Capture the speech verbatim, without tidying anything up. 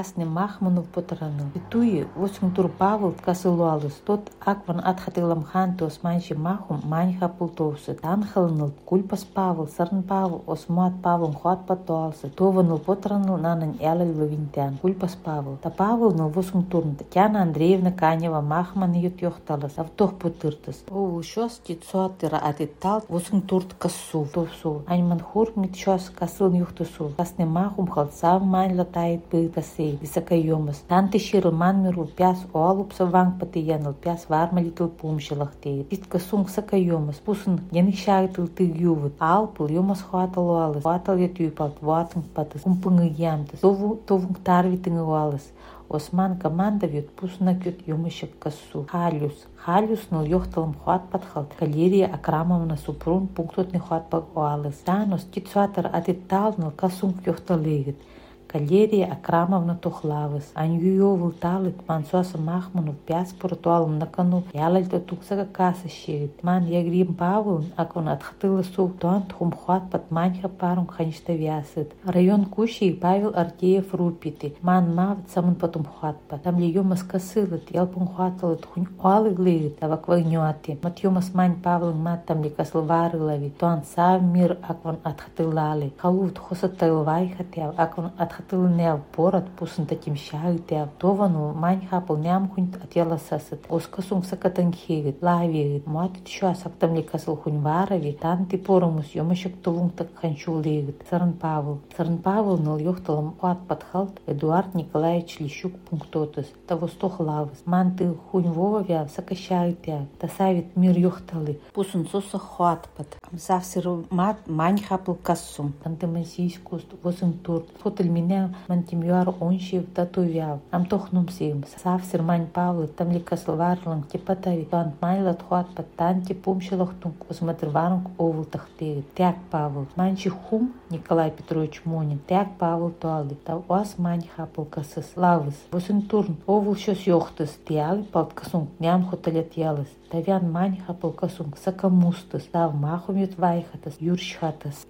касне махманов потараныл. Туи восемь тур Павел касылуалыс. Тот акван атхатылам хан то османши махум маньха пултовсы. Танхалныл кульпас Павел, сарн Павел, осмат Павел хват потуалсы. Тованыл потараныл нанан ялаль лавинтян. Кульпас Павел. Та Павел ныл восемь турн. Татьяна Андреевна Канева махман ют йохталас. Автох путыртас. О, шос тицуатыра атиттал восемь турт кассу. Товсу. Аньман хурмит шос касыл юхтусу. Касне махум халцав мань латает пытасей. Висакайомас. Танты ширл манмиру пяс оалупса ванг патияныл пяс вармалитыл пумшилахтеет. Питка сунг сакайомас. Пусын янышагытыл тыгювыт. Алпыл йомас хватал уалыс. Хватал ятюйпалт ватынг патыс. Кумпыңы ямтыс. Тову товунг тарвитыңы уалыс. Осман команда вет пусна кют юмышек кассу. Халюс. Халюс ныл йохталым хват подхалт. Калерия Акрамовна Супрун пунктотный хват пагуалыс. Танос тицуатыр атиттал ныл кассунг йохталыгыт. Калерия Акрамовна Тухлавыс. Аньюйовыл талыт мансуаса махманов пяс портуалым накану ялальта туксага каса щегит. Ман ягрим Павыл акон атхатыла су туан тхум хват пат маньха парум ханишта вясыт. Район Кущи Павел Артеев рупити. Ман мавт самын потом хват пат. Там ли йомас касылыт ялпун хваталыт хунь уалы глырит авак вагнюати. Мат йомас мань Павыл мат там ли каслвары лави. Туан сав мир акван атхатылали. Халут хосатылвай хатяв акван атхатылали. Тылнев порот пусын таким шагтяв. Товану мань хапыл ням хунь атела сасыт. Оскасунг сакатанхевит, лавевит. Муатит шуа сактам ли касыл хунь варави. Танты порумус йомышек тувунг так ханчул левит. Сарн Павел. Сарн Павел ныл йохталам уат подхалт. Эдуард Николаевич Лещук пунктотыс. Того стох лавыс. Ман ты хунь вовавяв сакашагтяв. Тасавит мир йохталы. Пусын соса хуат пат. Амсав сыру мат мань хапыл кассум. Тантамасийскуст восемь турт. Фотель меня мантимюар оншив татувяв. Ам тохнум сим. Сав сирмань Павлы там ли каслварлан типатави. Туан майлат хуат паттан типум шелохтунг. Осматрварунг овул тахтеги. Тяг Павел. Манчи хум Николай Петрович Монин. Тяг Павел туалды. Тав уас мань хапыл касыс. Лавыс. Восен турн. Овул шос йохтыс. Тиали палт касунг. Ням хоталет ялыс. Тавян мань хапыл касунг. Сакамустыс. Тав махумет вайхатас. Юршхатас.